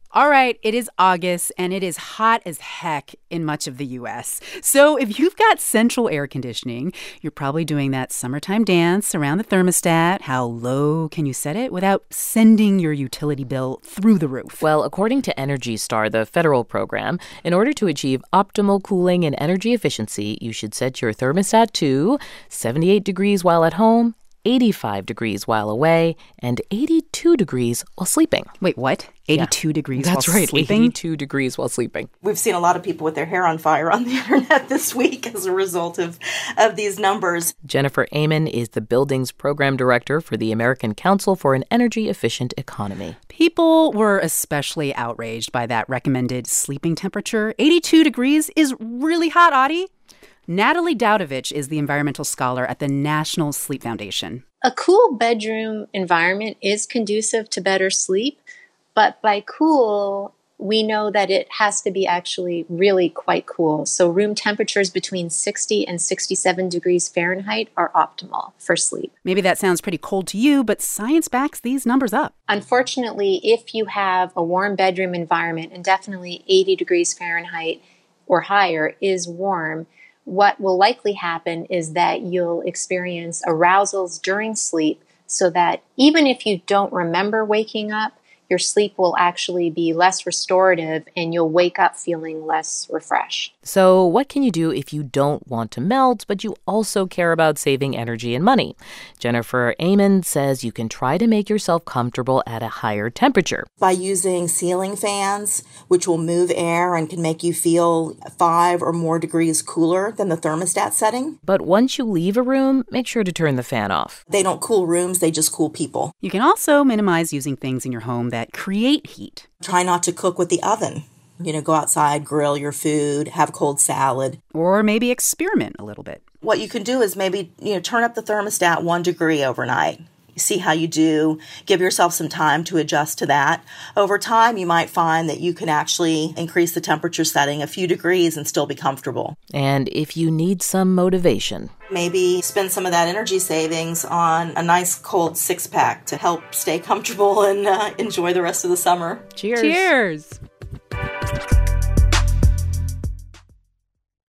All right, it is August, and it is hot as heck in much of the U.S. So if you've got central air conditioning, you're probably doing that summertime dance around the thermostat. How low can you set it without sending your utility bill through the roof? Well, according to Energy Star, the federal program, in order to achieve optimal cooling and energy efficiency, you should set your thermostat to 78 degrees while at home, 85 degrees while away, and 82 degrees while sleeping. Wait, what? 82 degrees while sleeping? That's right, 82 degrees while sleeping. We've seen a lot of people with their hair on fire on the internet this week as a result of these numbers. Jennifer Amen is the Buildings Program Director for the American Council for an Energy Efficient Economy. People were especially outraged by that recommended sleeping temperature. 82 degrees is really hot, Audie. Natalie Dowdovich is the environmental scholar at the National Sleep Foundation. A cool bedroom environment is conducive to better sleep, but by cool, we know that it has to be actually really quite cool. So room temperatures between 60 and 67 degrees Fahrenheit are optimal for sleep. Maybe that sounds pretty cold to you, but science backs these numbers up. Unfortunately, if you have a warm bedroom environment, and definitely 80 degrees Fahrenheit or higher is warm, what will likely happen is that you'll experience arousals during sleep so that even if you don't remember waking up, your sleep will actually be less restorative and you'll wake up feeling less refreshed. So what can you do if you don't want to melt, but you also care about saving energy and money? Jennifer Amen says you can try to make yourself comfortable at a higher temperature. By using ceiling fans, which will move air and can make you feel 5 or more degrees cooler than the thermostat setting. But once you leave a room, make sure to turn the fan off. They don't cool rooms, they just cool people. You can also minimize using things in your home that create heat. Try not to cook with the oven. Go outside, grill your food, have cold salad. Or maybe experiment a little bit. What you can do is maybe, turn up the thermostat 1 degree overnight. See how you do. Give yourself some time to adjust to that. Over time, you might find that you can actually increase the temperature setting a few degrees and still be comfortable. And if you need some motivation, maybe spend some of that energy savings on a nice cold 6-pack to help stay comfortable and enjoy the rest of the summer. Cheers. Cheers.